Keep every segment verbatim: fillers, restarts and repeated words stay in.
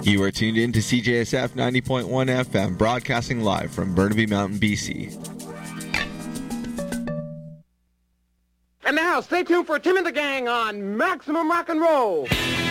You are tuned in to C J S F ninety point one F M, broadcasting live from Burnaby Mountain, B C. And now, stay tuned for Tim and the Gang on Maximum Rock and Roll.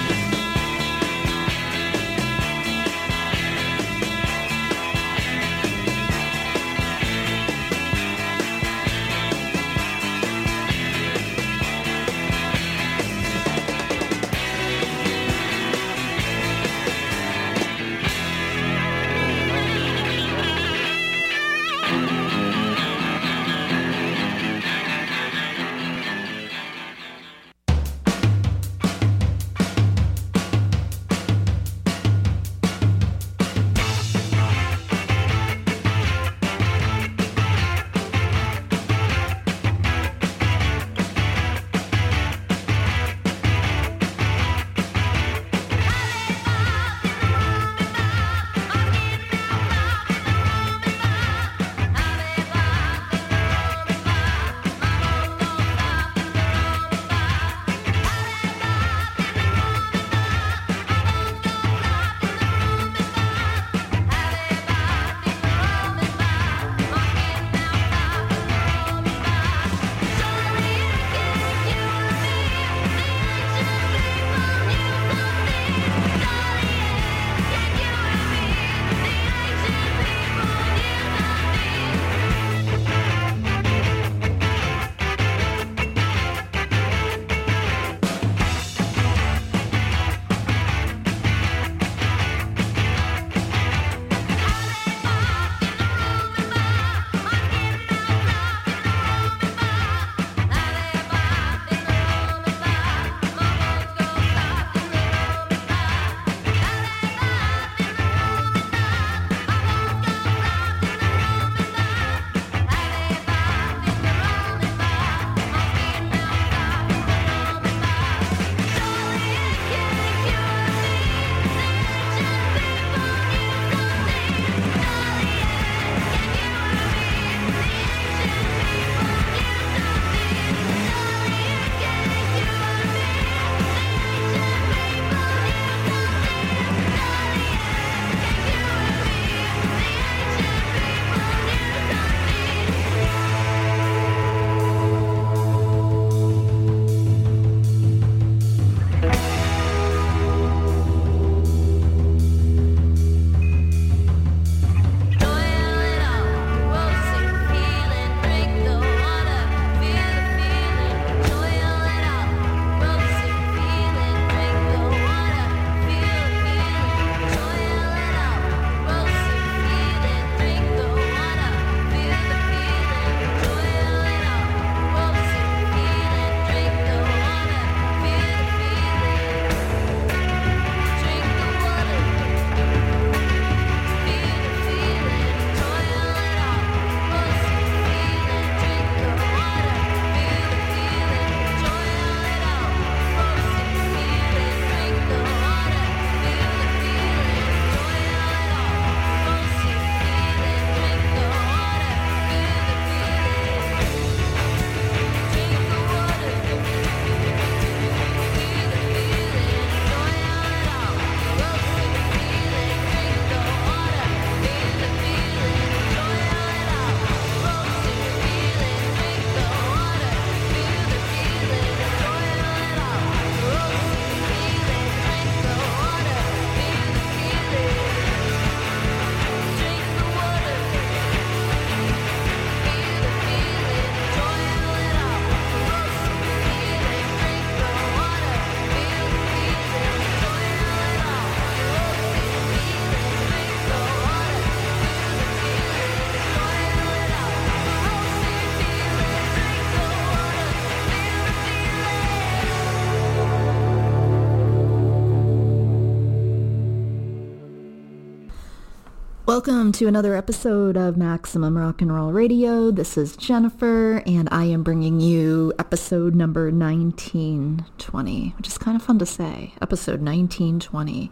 Welcome to another episode of Maximum Rock and Roll Radio. This is Jennifer, and I am bringing you episode number nineteen twenty, which is kind of fun to say. Episode nineteen twenty.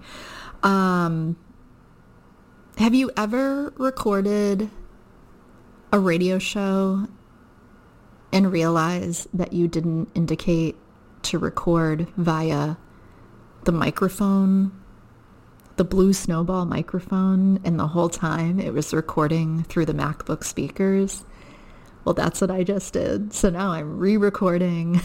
Um, have you ever recorded a radio show and realized that you didn't indicate to record via the microphone the Blue Snowball microphone, and the whole time it was recording through the MacBook speakers. Well, that's what I just did. So now I'm re-recording,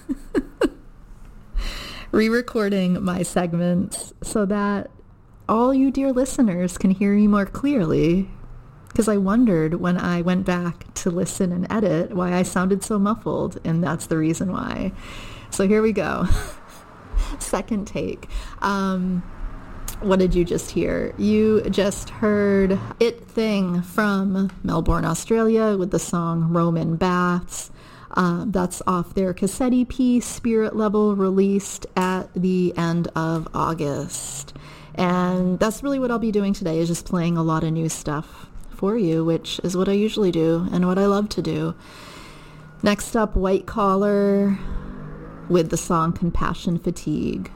re-recording my segments so that all you dear listeners can hear me more clearly. Because I wondered when I went back to listen and edit why I sounded so muffled, and that's the reason why. So here we go. Second take. Um, what did you just hear? You just heard It Thing from Melbourne, Australia, with the song Roman Baths. Uh, that's off their cassette E P, Spirit Level, released at the end of August. And that's really what I'll be doing today, is just playing a lot of new stuff for you, which is what I usually do and what I love to do. Next up, White Collar with the song Compassion Fatigue.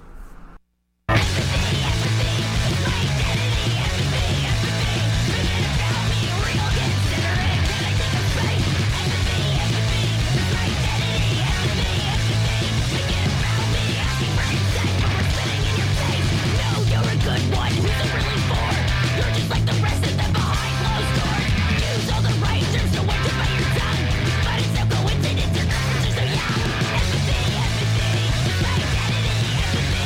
Empathy, empathy, it's my identity, empathy.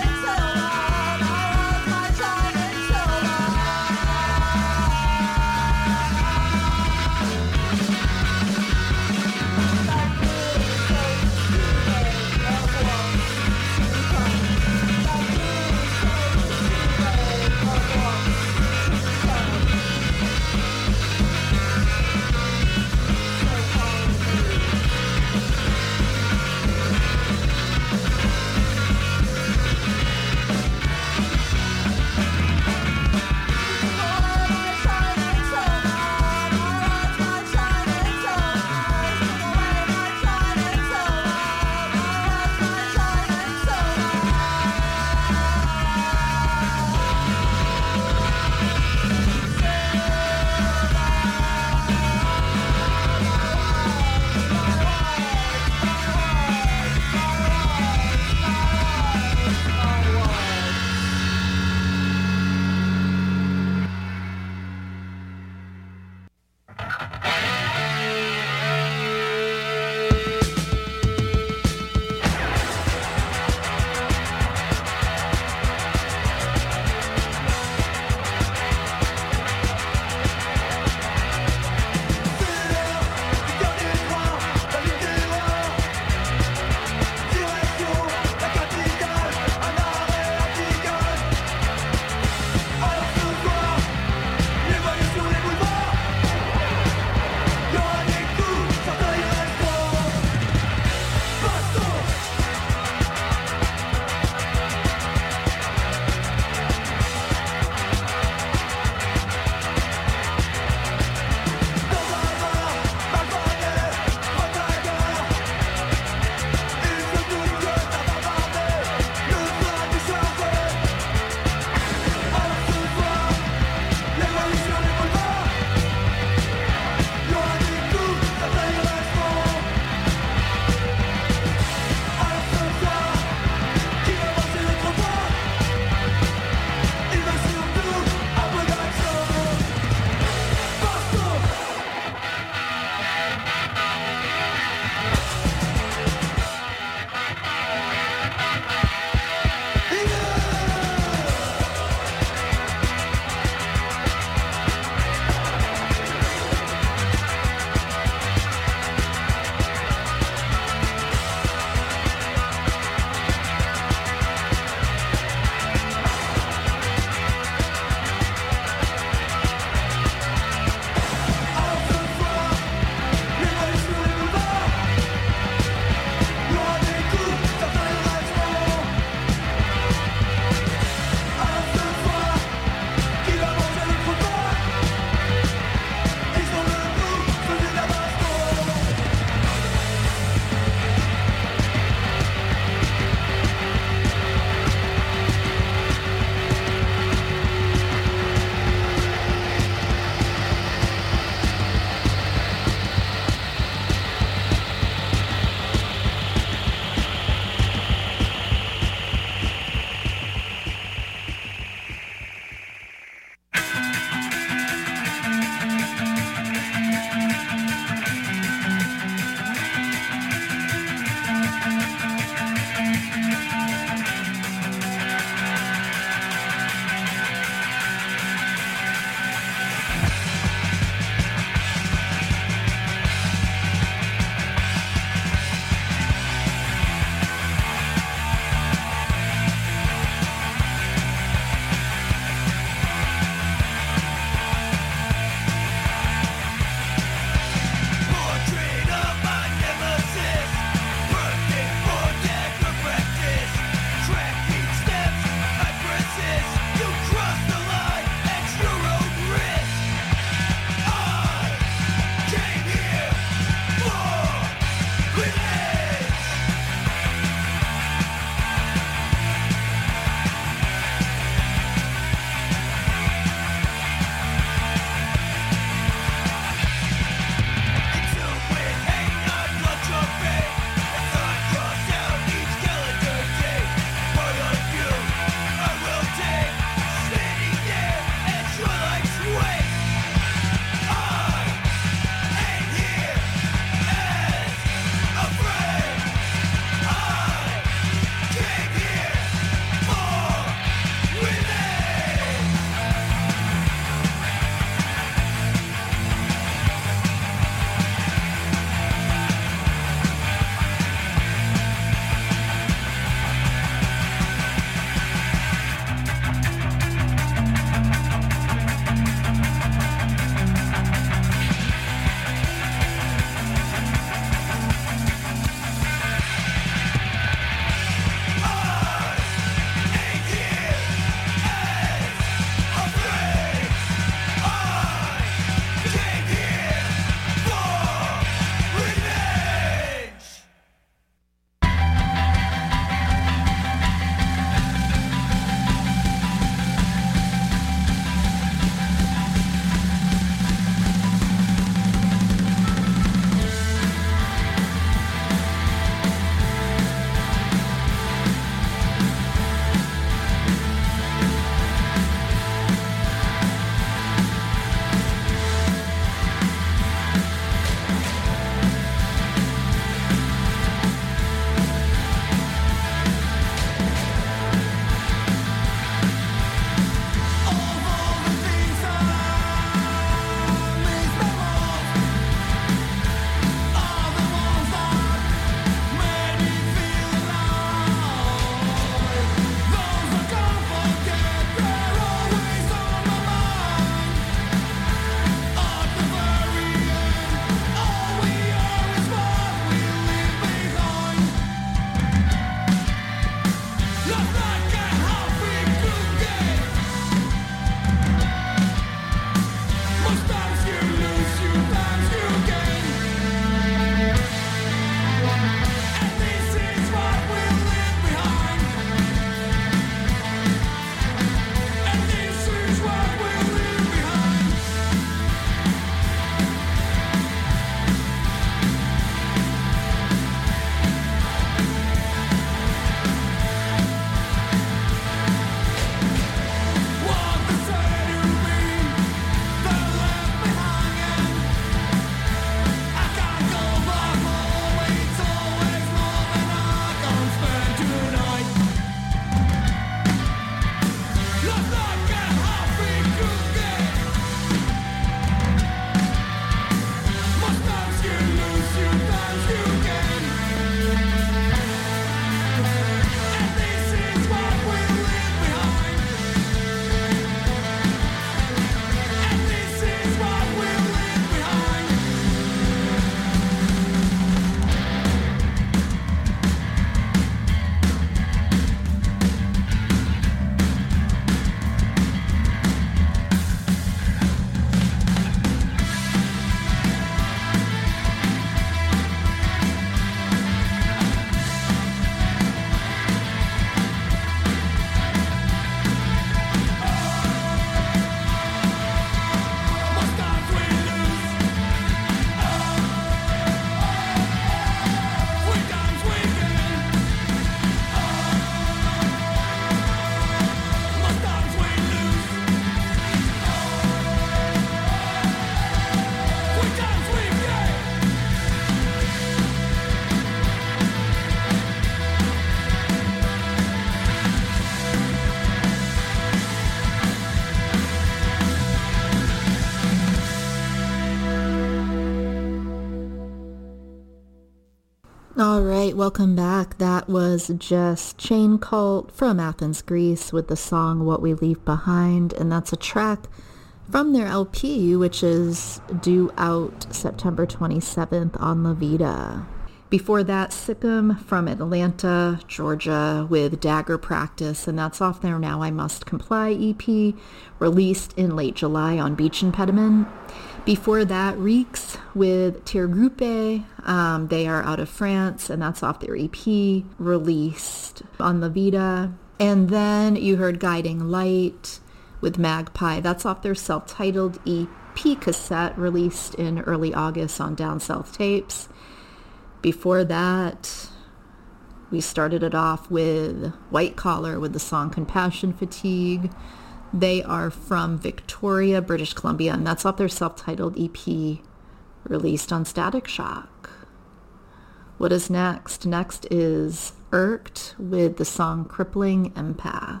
right, welcome back. That was just Chain Cult from Athens, Greece with the song What We Leave Behind, and that's a track from their L P, which is due out September twenty-seventh on La Vida. Before that, Sikkim from Atlanta, Georgia with Dagger Practice, and that's off their Now I Must Comply E P, released in late July on Beach Impediment. Before that, Reeks with Tirgruppe. Um, they are out of France, and that's off their E P, released on La Vida. And then you heard Guiding Light with Magpie. That's off their self-titled E P cassette, released in early August on Down South Tapes. Before that, we started it off with White Collar with the song Compassion Fatigue. They are from Victoria, British Columbia, and that's off their self-titled E P released on Static Shock. What is next? Next is Irked with the song Crippling Empath.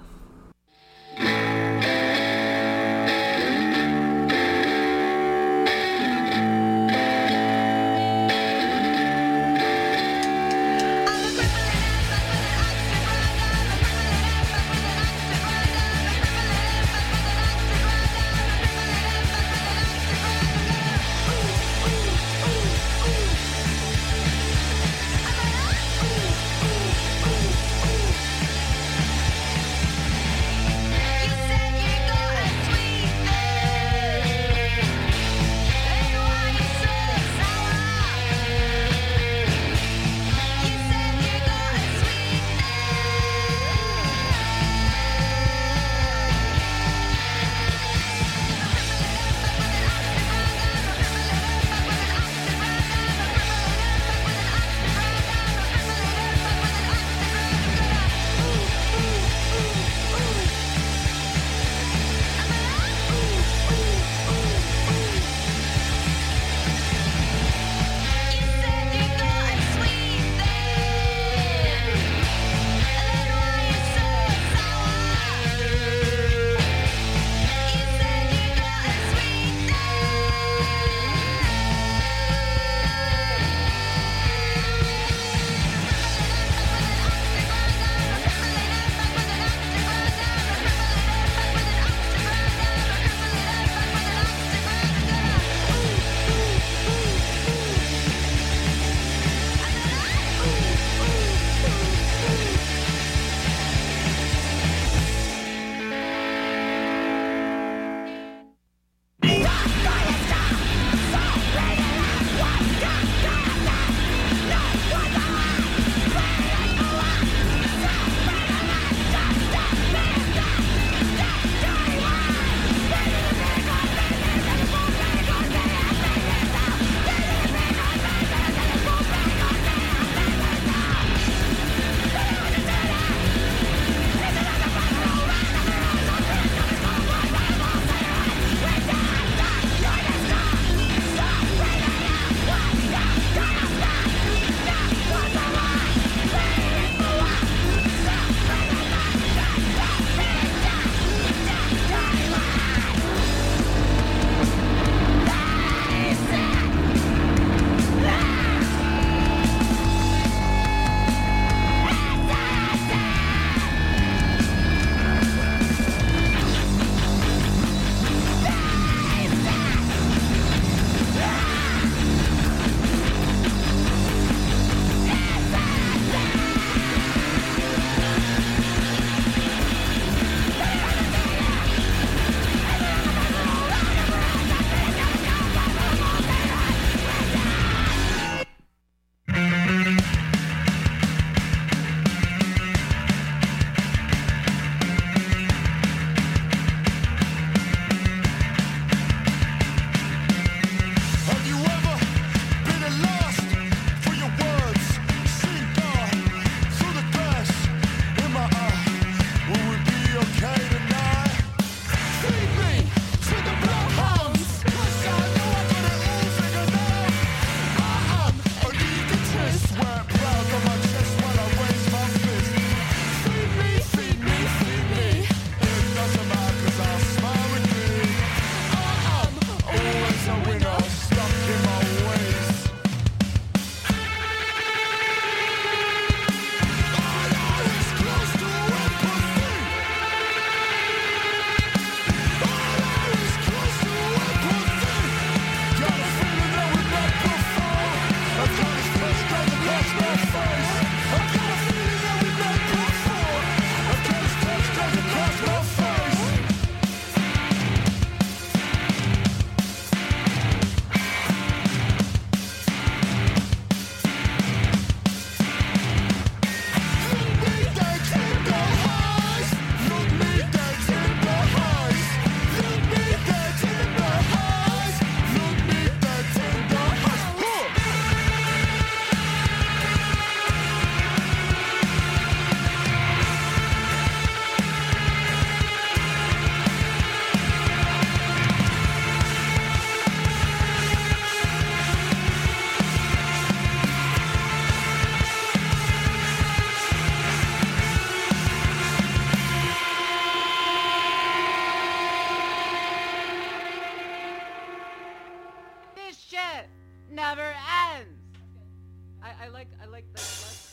like I like the less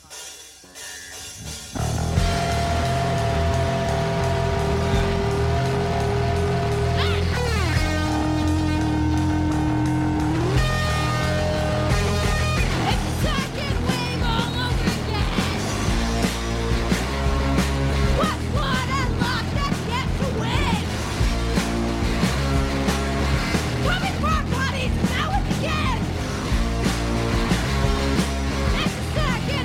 Second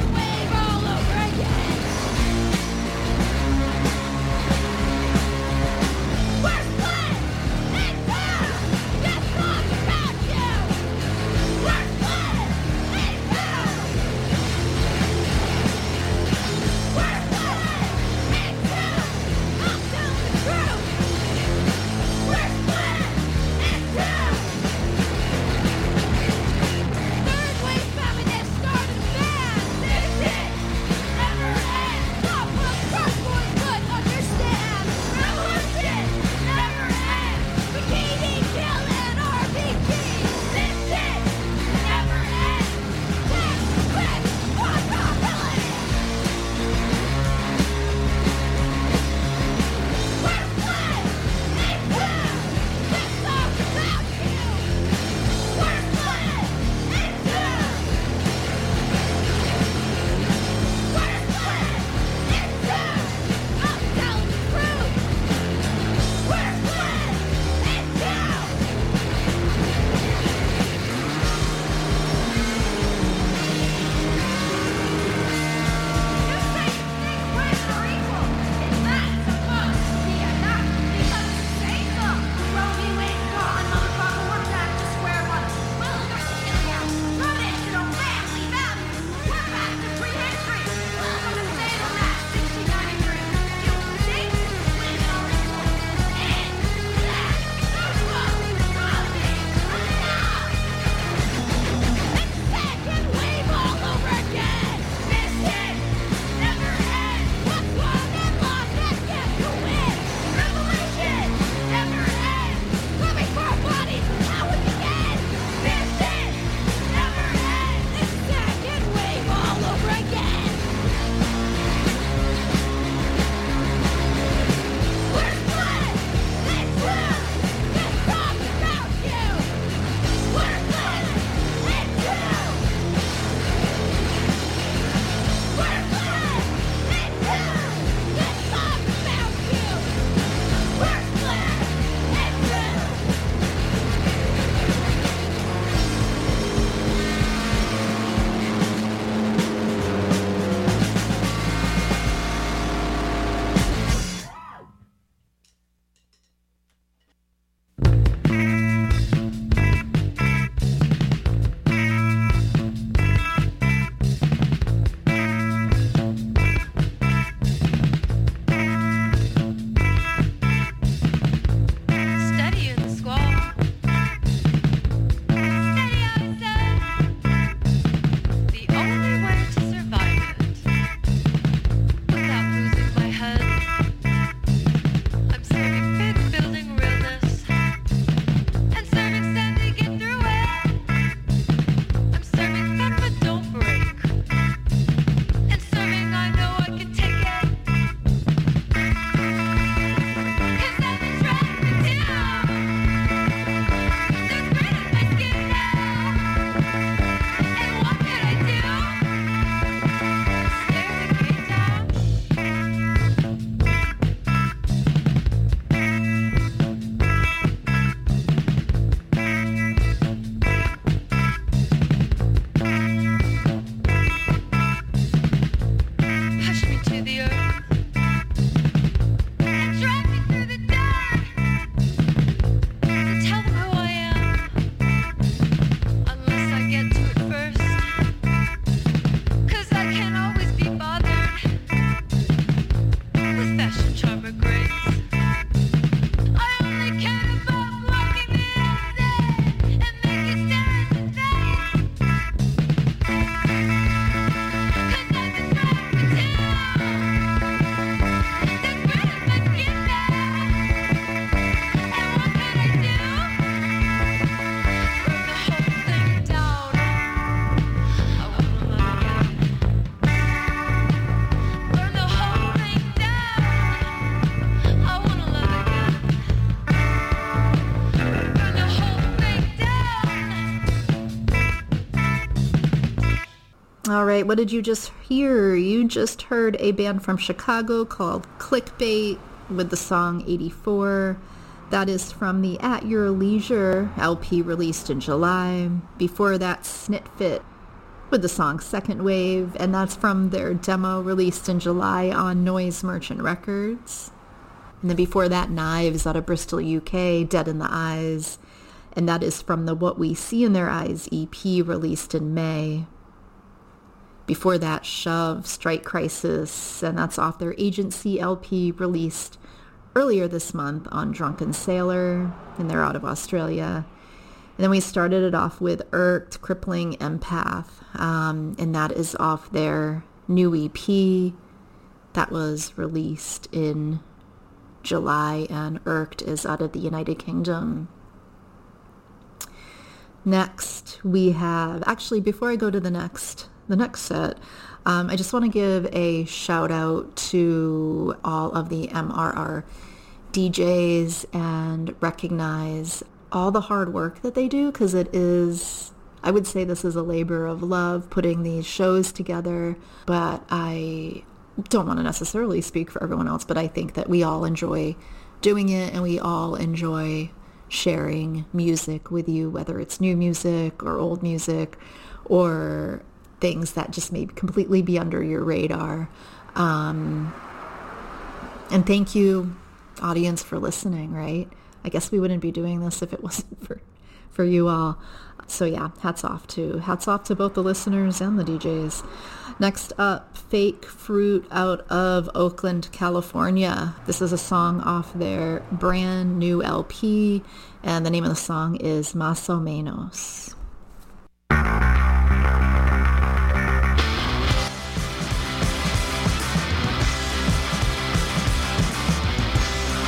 All right, what did you just hear? You just heard a band from Chicago called Clickbait with the song eighty-four. That is from the At Your Leisure L P released in July. Before that, Snitfit with the song Second Wave, and that's from their demo released in July on Noise Merchant Records. And then before that, Knives out of Bristol, U K, Dead in the Eyes, and that is from the What We See in Their Eyes E P released in May. Before that, Shove, Strike Crisis, and that's off their Agency L P released earlier this month on Drunken Sailor, and they're out of Australia. And then we started it off with Irked, Crippling Empath, um, and that is off their new E P that was released in July, and Irked is out of the United Kingdom. Next, we have, actually, before I go to the next the next set, um, I just want to give a shout out to all of the M R R D Js and recognize all the hard work that they do, because it is, I would say this is a labor of love putting these shows together, but I don't want to necessarily speak for everyone else, but I think that we all enjoy doing it, and we all enjoy sharing music with you, whether it's new music or old music or things that just may completely be under your radar. Um, and thank you, audience, for listening, right? I guess we wouldn't be doing this if it wasn't for, for you all. So yeah, hats off to hats off to both the listeners and the D Js. Next up, Fake Fruit out of Oakland, California. This is a song off their brand new L P, and the name of the song is Más o Menos.